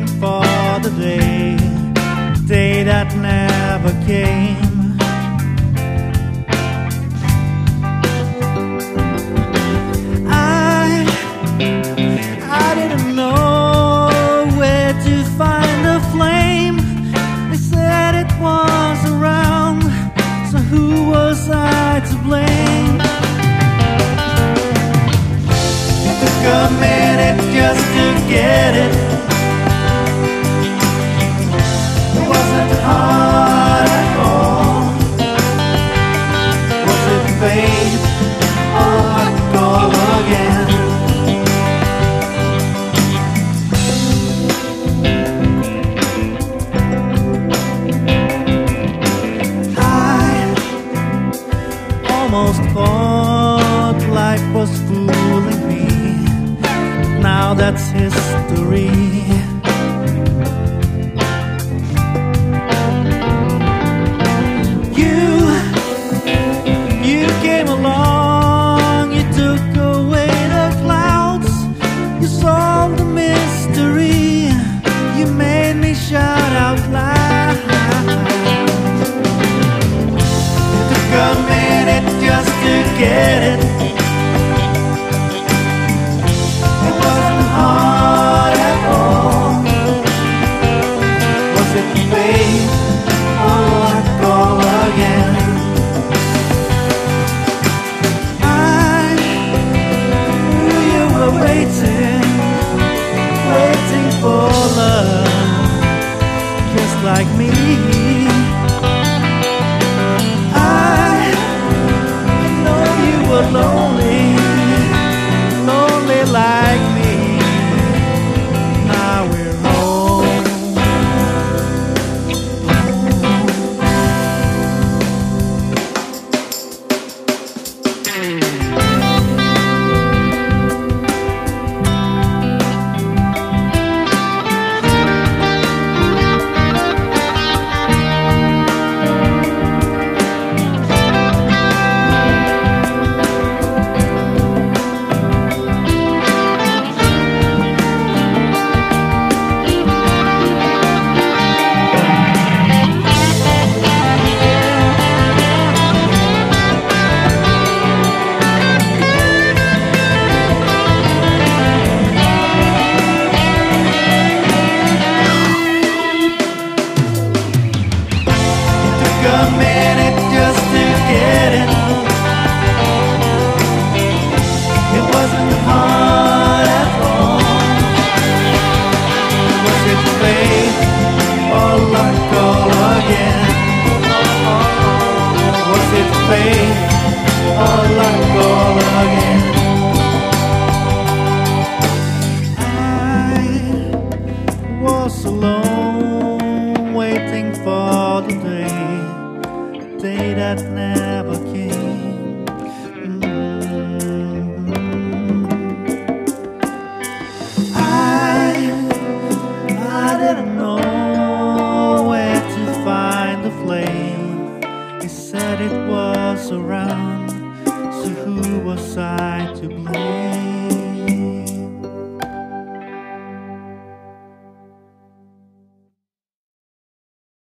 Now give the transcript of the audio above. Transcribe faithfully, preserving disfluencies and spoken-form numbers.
for the day, day that never came. I, I didn't know where to find the flame. They said it was around, so who was I to blame? It took a minute just to get it. It wasn't hard at all. Was it fate or hot call again? Almost thought life was fooling me. Now that's history. You, you came along, you took away the clouds, you solved the mystery, you made me shout out loud. It took a minute just to get it. It wasn't hard at all. Was it fate or what call again? I knew you were waiting, waiting for love, just like me. Lonely, lonely like me. Now we're home. A minute just to get it. It wasn't hard at all. Was it fate or luck all again? Was it fate or luck all again? I was alone, waiting for the day, day that never came. Mm-hmm. I, I didn't know where to find the flame. He said it was around, so who was I to blame?